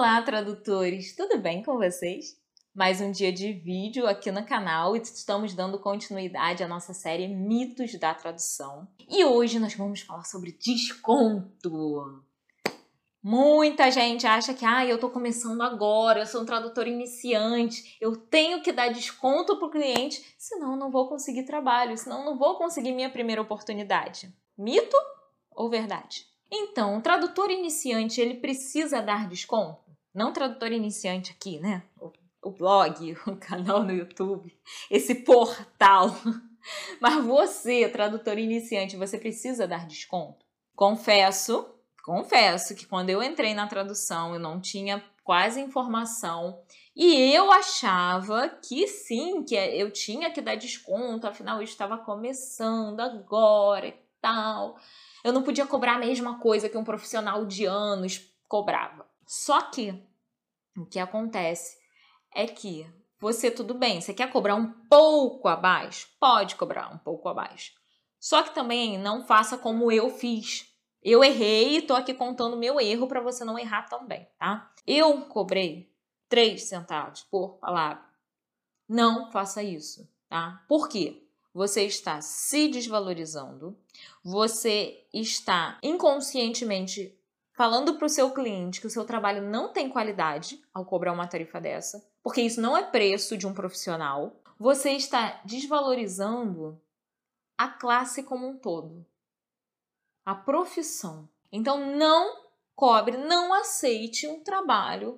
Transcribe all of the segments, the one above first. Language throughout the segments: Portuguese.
Olá, tradutores! Tudo bem com vocês? Mais um dia de vídeo aqui no canal e estamos dando continuidade à nossa série Mitos da Tradução. E hoje nós vamos falar sobre desconto. Muita gente acha que eu tô começando agora, eu sou um tradutor iniciante, eu tenho que dar desconto para o cliente, senão eu não vou conseguir trabalho, senão eu não vou conseguir minha primeira oportunidade. Mito ou verdade? Então, o tradutor iniciante, ele precisa dar desconto? Não tradutor iniciante aqui, né? O blog, o canal no YouTube, esse portal. Mas você, tradutor iniciante, você precisa dar desconto? Confesso que quando eu entrei na tradução, eu não tinha quase informação e eu achava que sim, que eu tinha que dar desconto, afinal eu estava começando agora e tal. Eu não podia cobrar a mesma coisa que um profissional de anos cobrava. Só que o que acontece é que tudo bem, você quer cobrar um pouco abaixo? Pode cobrar um pouco abaixo. Só que também não faça como eu fiz. Eu errei e tô aqui contando o meu erro para você não errar também, tá? Eu cobrei 3 centavos por palavra. Não faça isso, tá? Por quê? Você está se desvalorizando, você está inconscientemente falando para o seu cliente que o seu trabalho não tem qualidade ao cobrar uma tarifa dessa, porque isso não é preço de um profissional. Você está desvalorizando a classe como um todo, a profissão. Então não cobre, não aceite um trabalho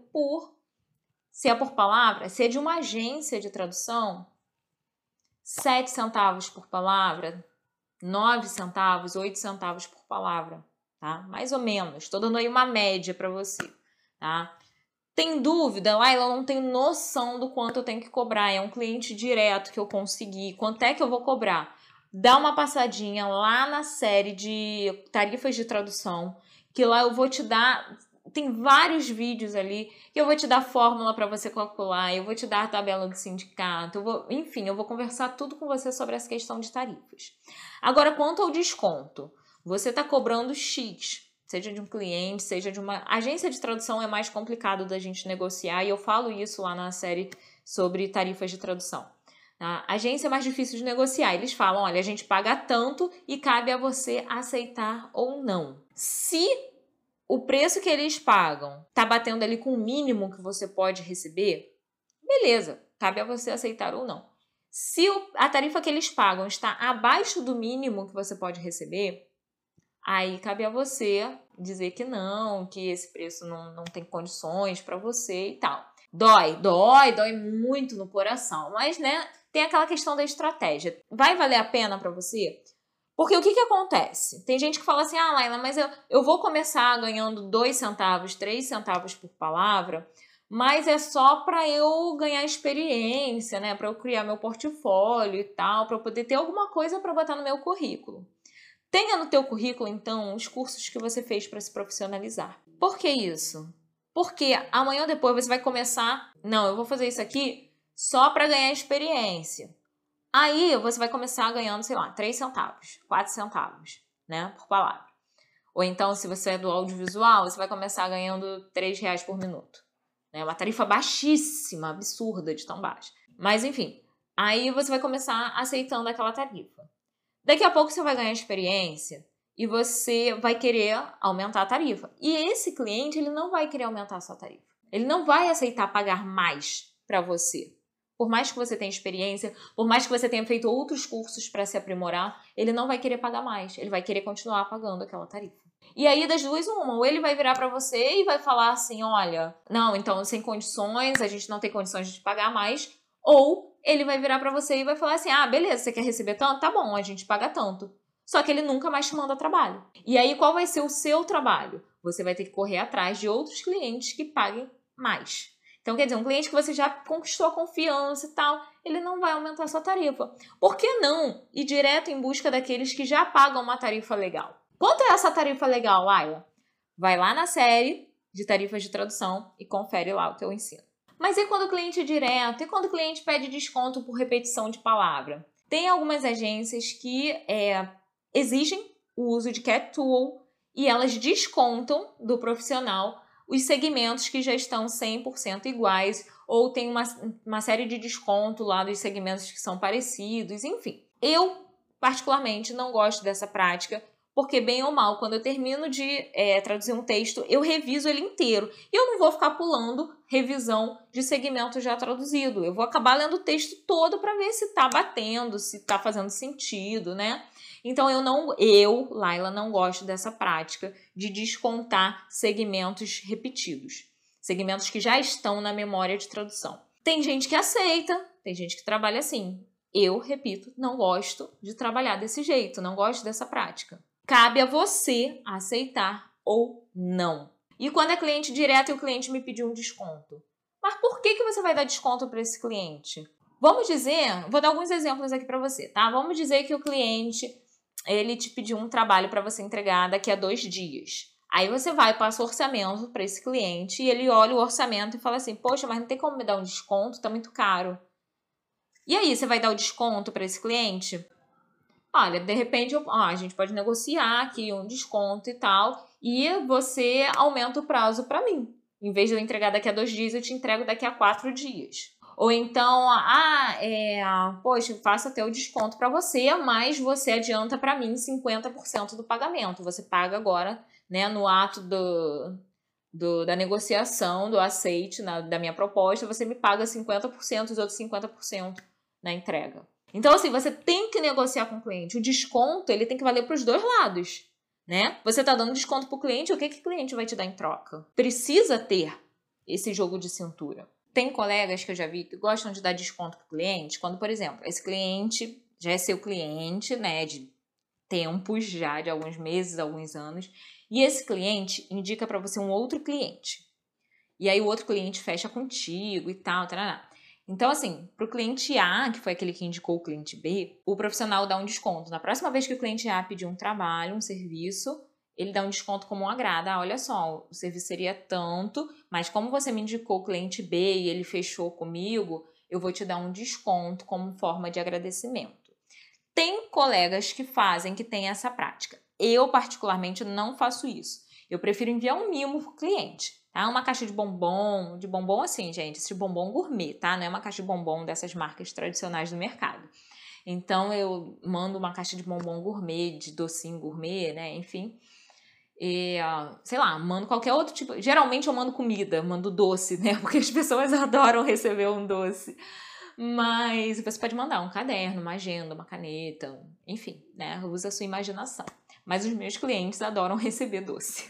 se é por palavra, se é de uma agência de tradução, 7 centavos por palavra, 9 centavos, 8 centavos por palavra, tá? Mais ou menos. Estou dando aí uma média para você, tá? Tem dúvida? Laila, eu não tenho noção do quanto eu tenho que cobrar. É um cliente direto que eu consegui. Quanto é que eu vou cobrar? Dá uma passadinha lá na série de tarifas de tradução, que lá eu vou te dar... Tem vários vídeos ali que eu vou te dar fórmula para você calcular, eu vou te dar a tabela do sindicato, enfim, eu vou conversar tudo com você sobre essa questão de tarifas. Agora, quanto ao desconto, você está cobrando X, seja de um cliente, seja de uma agência de tradução, é mais complicado da gente negociar e eu falo isso lá na série sobre tarifas de tradução. A agência é mais difícil de negociar, eles falam, olha, a gente paga tanto e cabe a você aceitar ou não. Se o preço que eles pagam tá batendo ali com o mínimo que você pode receber, beleza, cabe a você aceitar ou não. Se a tarifa que eles pagam está abaixo do mínimo que você pode receber, aí cabe a você dizer que não, que esse preço não tem condições para você e tal. Dói muito no coração, mas né, tem aquela questão da estratégia. Vai valer a pena para você? Porque o que acontece? Tem gente que fala assim, Laila, mas eu vou começar ganhando 2 centavos, 3 centavos por palavra, mas é só para eu ganhar experiência, né? Para eu criar meu portfólio e tal, para eu poder ter alguma coisa para botar no meu currículo. Tenha no teu currículo, então, os cursos que você fez para se profissionalizar. Por que isso? Porque amanhã ou depois você vai começar, não, eu vou fazer isso aqui só para ganhar experiência. Aí você vai começar ganhando, sei lá, 3 centavos, 4 centavos, né, por palavra. Ou então, se você é do audiovisual, você vai começar ganhando R$3 por minuto. Né? Uma tarifa baixíssima, absurda de tão baixa. Mas, enfim, aí você vai começar aceitando aquela tarifa. Daqui a pouco você vai ganhar experiência e você vai querer aumentar a tarifa. E esse cliente, ele não vai querer aumentar a sua tarifa. Ele não vai aceitar pagar mais para você. Por mais que você tenha experiência, por mais que você tenha feito outros cursos para se aprimorar, ele não vai querer pagar mais. Ele vai querer continuar pagando aquela tarifa. E aí, das duas, uma. Ou ele vai virar para você e vai falar assim, olha, não, então, sem condições, a gente não tem condições de te pagar mais. Ou ele vai virar para você e vai falar assim, beleza, você quer receber tanto? Tá bom, a gente paga tanto. Só que ele nunca mais te manda trabalho. E aí, qual vai ser o seu trabalho? Você vai ter que correr atrás de outros clientes que paguem mais. Então, quer dizer, um cliente que você já conquistou a confiança e tal, ele não vai aumentar a sua tarifa. Por que não ir direto em busca daqueles que já pagam uma tarifa legal? Quanto é essa tarifa legal, Laila? Vai lá na série de tarifas de tradução e confere lá o que eu ensino. Mas e quando o cliente é direto? E quando o cliente pede desconto por repetição de palavra? Tem algumas agências que exigem o uso de Cat Tool e elas descontam do profissional os segmentos que já estão 100% iguais ou tem uma série de desconto lá dos segmentos que são parecidos, enfim. Eu, particularmente, não gosto dessa prática, porque bem ou mal, quando eu termino de traduzir um texto, eu reviso ele inteiro. E eu não vou ficar pulando revisão de segmento já traduzido. Eu vou acabar lendo o texto todo para ver se tá batendo, se tá fazendo sentido, né? Então, Laila, não gosto dessa prática de descontar segmentos repetidos. Segmentos que já estão na memória de tradução. Tem gente que aceita, tem gente que trabalha assim. Eu, repito, não gosto de trabalhar desse jeito, não gosto dessa prática. Cabe a você aceitar ou não. E quando é cliente direto e o cliente me pediu um desconto? Mas por que você vai dar desconto para esse cliente? Vamos dizer, vou dar alguns exemplos aqui para você, tá? Vamos dizer que o cliente, ele te pediu um trabalho para você entregar daqui a 2 dias. Aí você vai, passa o orçamento para esse cliente e ele olha o orçamento e fala assim, poxa, mas não tem como me dar um desconto? Tá muito caro. E aí, você vai dar o desconto para esse cliente? Olha, de repente, a gente pode negociar aqui um desconto e tal, e você aumenta o prazo para mim. Em vez de eu entregar daqui a 2 dias, eu te entrego daqui a 4 dias. Ou então, poxa, faço até o desconto para você, mas você adianta para mim 50% do pagamento. Você paga agora, né, no ato da negociação, do aceite da minha proposta, você me paga 50%, os outros 50% na entrega. Então, assim, você tem que negociar com o cliente. O desconto, ele tem que valer para os dois lados, né? Você está dando desconto para o cliente, o que o cliente vai te dar em troca? Precisa ter esse jogo de cintura. Tem colegas que eu já vi que gostam de dar desconto para o cliente quando, por exemplo, esse cliente já é seu cliente, né, de tempos já, de alguns meses, alguns anos, e esse cliente indica para você um outro cliente. E aí o outro cliente fecha contigo e tal, tarará. Então, assim, para o cliente A, que foi aquele que indicou o cliente B, o profissional dá um desconto. Na próxima vez que o cliente A pedir um trabalho, um serviço, ele dá um desconto como um agrado. Olha só, o serviço seria tanto, mas como você me indicou o cliente B e ele fechou comigo, eu vou te dar um desconto como forma de agradecimento. Tem colegas que têm essa prática. Eu, particularmente, não faço isso. Eu prefiro enviar um mimo para o cliente. Tá? Uma caixa de bombom assim, gente, esse de bombom gourmet, tá? Não é uma caixa de bombom dessas marcas tradicionais do mercado. Então, eu mando uma caixa de bombom gourmet, de docinho gourmet, né? Enfim. E, sei lá, mando qualquer outro tipo. Geralmente eu mando comida, mando doce, né? Porque as pessoas adoram receber um doce. Mas você pode mandar um caderno, uma agenda, uma caneta, enfim, né? Usa a sua imaginação. Mas os meus clientes adoram receber doce.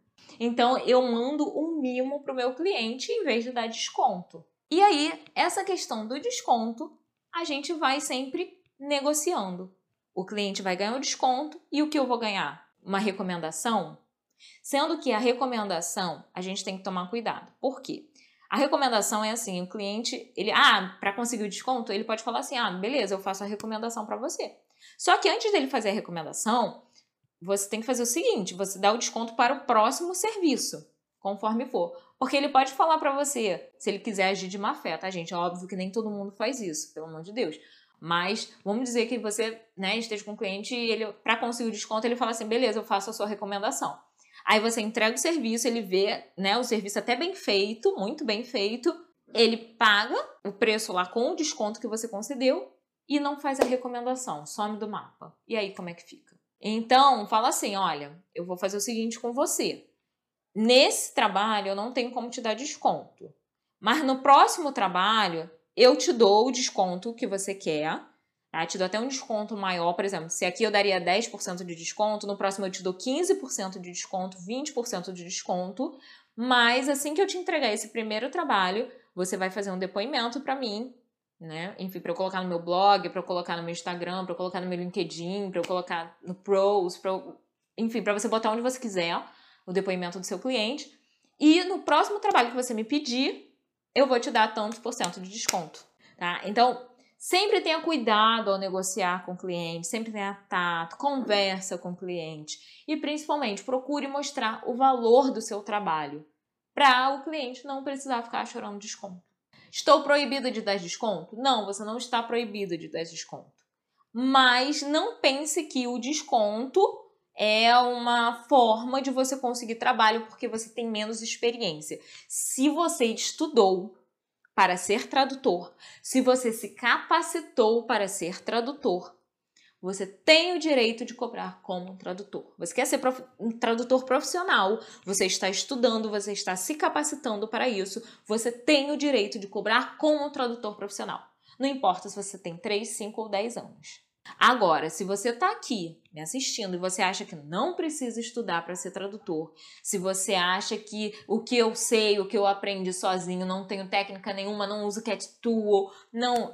Então, eu mando um mimo para o meu cliente em vez de dar desconto. E aí, essa questão do desconto, a gente vai sempre negociando. O cliente vai ganhar o desconto e o que eu vou ganhar? Uma recomendação? Sendo que a recomendação, a gente tem que tomar cuidado. Por quê? A recomendação é assim, o cliente, para conseguir o desconto, ele pode falar assim, beleza, eu faço a recomendação para você. Só que antes dele fazer a recomendação, você tem que fazer o seguinte, você dá o desconto para o próximo serviço, conforme for. Porque ele pode falar para você, se ele quiser agir de má fé, tá, gente? É óbvio que nem todo mundo faz isso, pelo amor de Deus. Mas vamos dizer que você, né, esteja com um cliente e ele, para conseguir o desconto, ele fala assim, beleza, eu faço a sua recomendação. Aí você entrega o serviço, ele vê, né, o serviço até bem feito, muito bem feito, ele paga o preço lá com o desconto que você concedeu e não faz a recomendação, some do mapa. E aí como é que fica? Então, fala assim, olha, eu vou fazer o seguinte com você. Nesse trabalho eu não tenho como te dar desconto, mas no próximo trabalho eu te dou o desconto que você quer, tá? Te dou até um desconto maior, por exemplo, se aqui eu daria 10% de desconto, no próximo eu te dou 15% de desconto, 20% de desconto, mas assim que eu te entregar esse primeiro trabalho, você vai fazer um depoimento para mim, né? Enfim, para eu colocar no meu blog, para eu colocar no meu Instagram, para eu colocar no meu LinkedIn, para eu colocar no Pros, enfim, para você botar onde você quiser o depoimento do seu cliente. E no próximo trabalho que você me pedir, eu vou te dar tantos por cento de desconto, tá? Então, sempre tenha cuidado ao negociar com o cliente, sempre tenha tato, conversa com o cliente e principalmente procure mostrar o valor do seu trabalho para o cliente não precisar ficar chorando desconto. Estou proibida de dar desconto? Não, você não está proibida de dar desconto. Mas não pense que o desconto é uma forma de você conseguir trabalho porque você tem menos experiência. Se você estudou para ser tradutor, se você se capacitou para ser tradutor, você tem o direito de cobrar como tradutor. Você quer ser um tradutor profissional, você está estudando, você está se capacitando para isso, você tem o direito de cobrar como um tradutor profissional. Não importa se você tem 3, 5 ou 10 anos. Agora, se você está aqui me assistindo e você acha que não precisa estudar para ser tradutor, se você acha que o que eu sei, o que eu aprendi sozinho, não tenho técnica nenhuma, não uso CatTool, não...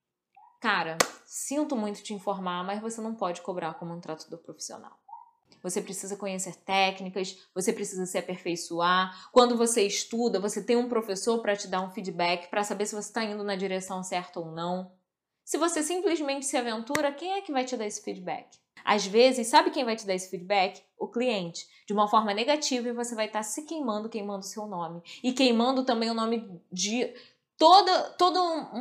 Cara, sinto muito te informar, mas você não pode cobrar como um tradutor profissional. Você precisa conhecer técnicas, você precisa se aperfeiçoar. Quando você estuda, você tem um professor para te dar um feedback, para saber se você está indo na direção certa ou não. Se você simplesmente se aventura, quem é que vai te dar esse feedback? Às vezes, sabe quem vai te dar esse feedback? O cliente, de uma forma negativa, e você vai estar se queimando o seu nome. E queimando também o nome de todo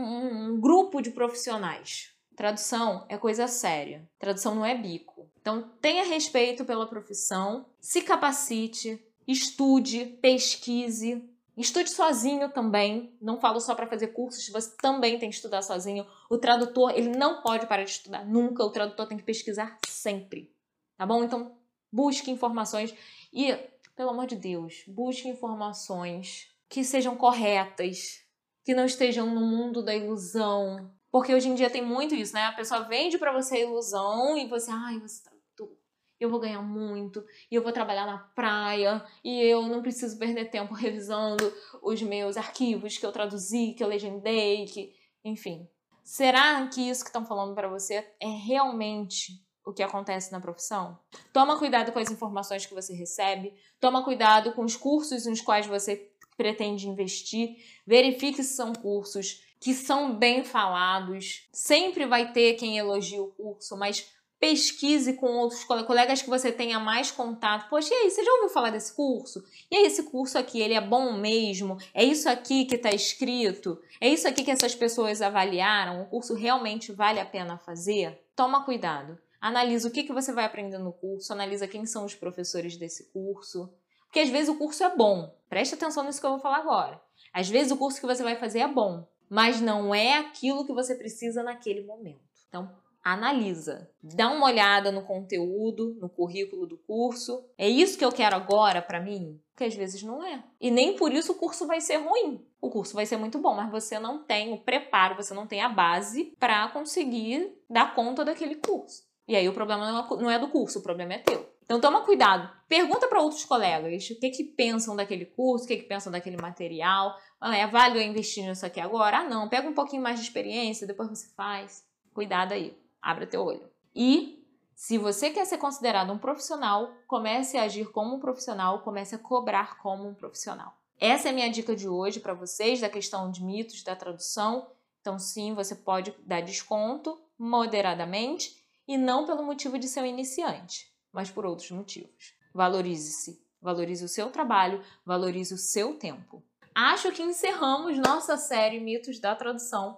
um grupo de profissionais. Tradução é coisa séria. Tradução não é bico. Então, tenha respeito pela profissão, se capacite, estude, pesquise. Estude sozinho também. Não falo só para fazer cursos, você também tem que estudar sozinho. O tradutor, ele não pode parar de estudar nunca. O tradutor tem que pesquisar sempre. Tá bom? Então, busque informações e, pelo amor de Deus, busque informações que sejam corretas, que não estejam no mundo da ilusão. Porque hoje em dia tem muito isso, né? A pessoa vende pra você a ilusão e você, você tradutor, eu vou ganhar muito, e eu vou trabalhar na praia, e eu não preciso perder tempo revisando os meus arquivos que eu traduzi, que eu legendei, enfim. Será que isso que estão falando pra você é realmente o que acontece na profissão? Toma cuidado com as informações que você recebe, toma cuidado com os cursos nos quais você pretende investir, verifique se são cursos que são bem falados. Sempre vai ter quem elogie o curso, mas pesquise com outros colegas que você tenha mais contato. Poxa, e aí, você já ouviu falar desse curso? E aí, esse curso aqui, ele é bom mesmo? É isso aqui que está escrito? É isso aqui que essas pessoas avaliaram? O curso realmente vale a pena fazer? Toma cuidado. Analisa o que você vai aprender no curso, analisa quem são os professores desse curso. Porque às vezes o curso é bom. Preste atenção nisso que eu vou falar agora. Às vezes o curso que você vai fazer é bom, mas não é aquilo que você precisa naquele momento. Então, analisa. Dá uma olhada no conteúdo, no currículo do curso. É isso que eu quero agora para mim? Porque às vezes não é. E nem por isso o curso vai ser ruim. O curso vai ser muito bom, mas você não tem o preparo, você não tem a base para conseguir dar conta daquele curso. E aí o problema não é do curso, o problema é teu. Então toma cuidado, pergunta para outros colegas o que pensam daquele curso, o que pensam daquele material. É válido eu investir nisso aqui agora? Ah não, pega um pouquinho mais de experiência, depois você faz. Cuidado aí, abre teu olho. E se você quer ser considerado um profissional, comece a agir como um profissional, comece a cobrar como um profissional. Essa é a minha dica de hoje para vocês, da questão de mitos da tradução. Então sim, você pode dar desconto moderadamente e não pelo motivo de ser um iniciante, mas por outros motivos. Valorize-se, valorize o seu trabalho, valorize o seu tempo. Acho que encerramos nossa série Mitos da Tradução,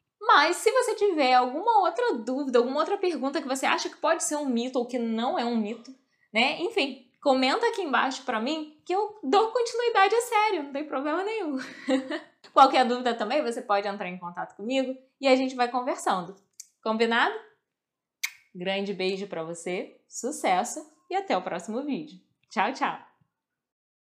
mas se você tiver alguma outra dúvida, alguma outra pergunta que você acha que pode ser um mito ou que não é um mito, né? Enfim, comenta aqui embaixo pra mim que eu dou continuidade à série, não tem problema nenhum. Qualquer dúvida também, você pode entrar em contato comigo e a gente vai conversando. Combinado? Grande beijo pra você, sucesso e até o próximo vídeo. Tchau, tchau!